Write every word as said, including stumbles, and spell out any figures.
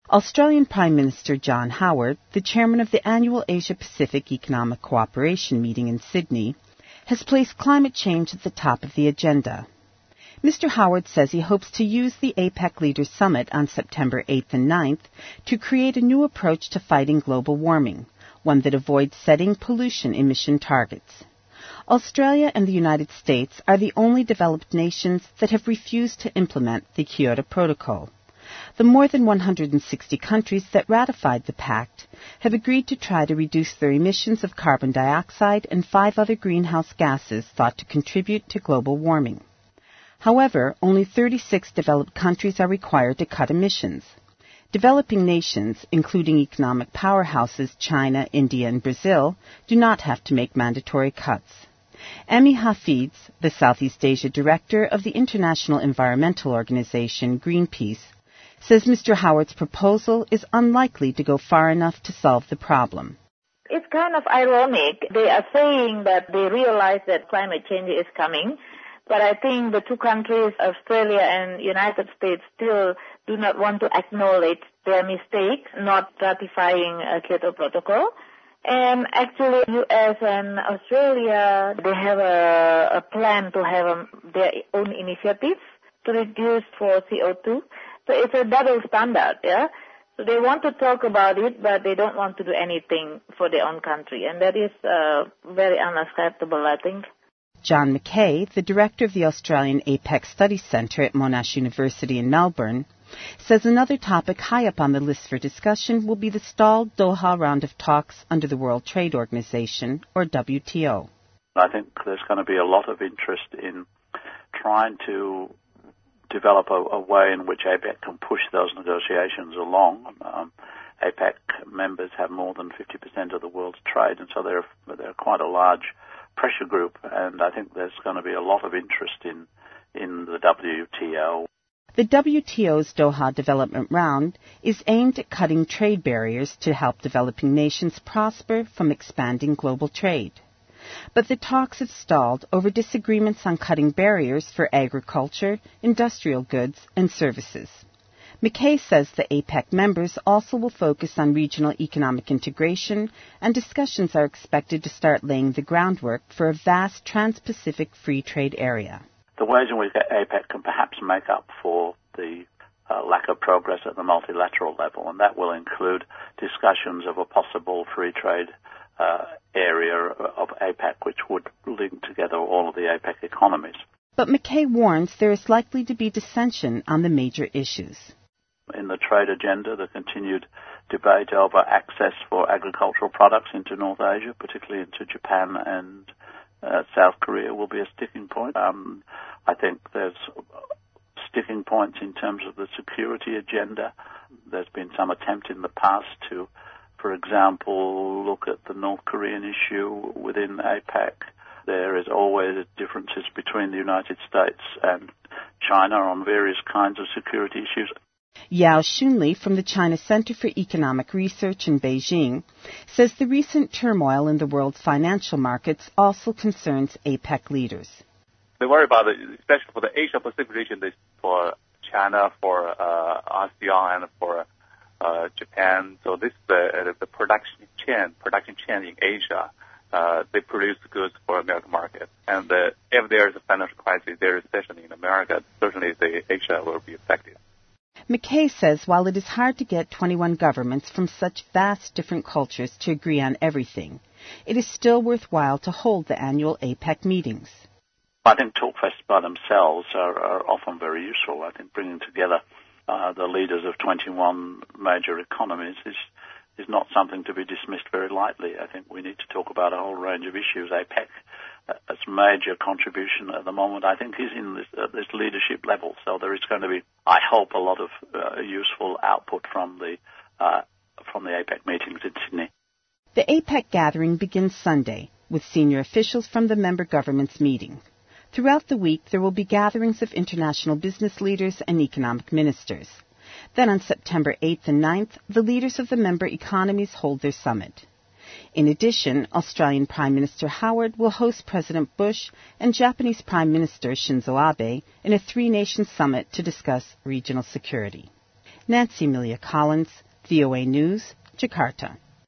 Australian Prime Minister John Howard, the chairman of the annual Asia-Pacific Economic Cooperation meeting in Sydney, has placed climate change at the top of the agenda. Mister Howard says he hopes to use the APEC Leaders Summit on September eighth and ninth to create a new approach to fighting global warming, one that avoids setting pollution emission targets. Australia and the United States are the only developed nations that have refused to implement the Kyoto Protocol. The more than one hundred sixty countries that ratified the pact have agreed to try to reduce their emissions of carbon dioxide and five other greenhouse gases thought to contribute to global warming. However, only thirty-six developed countries are required to cut emissions. Developing nations, including economic powerhouses China, India, and Brazil, do not have to make mandatory cuts. Amy Hafiz, the Southeast Asia director of the international environmental organization Greenpeace, says Mister Howard's proposal is unlikely to go far enough to solve the problem. It's kind of ironic. They are saying that they realize that climate change is coming, but I think the two countries, Australia and United States, still do not want to acknowledge their mistake, not ratifying a Kyoto Protocol. And actually, U S and Australia, they have a, a plan to have um, their own initiatives to reduce for C O two. So it's a double standard, yeah? So they want to talk about it, but they don't want to do anything for their own country. And that is uh, very unacceptable, I think. John McKay, the director of the Australian APEC Studies Centre at Monash University in Melbourne, says another topic high up on the list for discussion will be the stalled Doha round of talks under the World Trade Organization, or W T O. I think there's going to be a lot of interest in trying to develop a, a way in which APEC can push those negotiations along. Um, APEC members have more than fifty percent of the world's trade, and so they're, they're quite a large pressure group, and I think there's going to be a lot of interest in, in the W T O. The W T O's Doha Development Round is aimed at cutting trade barriers to help developing nations prosper from expanding global trade. But the talks have stalled over disagreements on cutting barriers for agriculture, industrial goods, and services. McKay says the APEC members also will focus on regional economic integration, and discussions are expected to start laying the groundwork for a vast trans-Pacific free trade area. The ways in which APEC can perhaps make up for the uh, lack of progress at the multilateral level, and that will include discussions of a possible free trade uh, area of APEC, which would link together all of the APEC economies. But McKay warns there is likely to be dissension on the major issues. In the trade agenda, the continued debate over access for agricultural products into North Asia, particularly into Japan and uh, South Korea, will be a sticking point. Um, I think there's sticking points in terms of the security agenda. There's been some attempt in the past to, for example, look at the North Korean issue within APEC. There is always differences between the United States and China on various kinds of security issues. Yao Xunli from the China Center for Economic Research in Beijing says the recent turmoil in the world's financial markets also concerns APEC leaders. They worry about it, especially for the Asia-Pacific region, for China, for uh, ASEAN, and for uh, Japan. So this the the production chain, production chain in Asia. Uh, they produce goods for American market, and uh, if there is a financial crisis, there is recession in America. Certainly, the Asia will be affected. McKay says while it is hard to get twenty-one governments from such vast different cultures to agree on everything, it is still worthwhile to hold the annual APEC meetings. I think talkfests by themselves are, are often very useful. I think bringing together uh, the leaders of twenty-one major economies is is not something to be dismissed very lightly. I think we need to talk about a whole range of issues. APEC, uh, its major contribution at the moment, I think, is in this, uh, this leadership level. So there is going to be, I hope, a lot of uh, useful output from the uh, from the APEC meetings in Sydney. The APEC gathering begins Sunday with senior officials from the member governments meeting. Throughout the week, there will be gatherings of international business leaders and economic ministers. Then on September eighth and ninth, the leaders of the member economies hold their summit. In addition, Australian Prime Minister Howard will host President Bush and Japanese Prime Minister Shinzo Abe in a three-nation summit to discuss regional security. Nancy Amelia Collins, V O A News, Jakarta.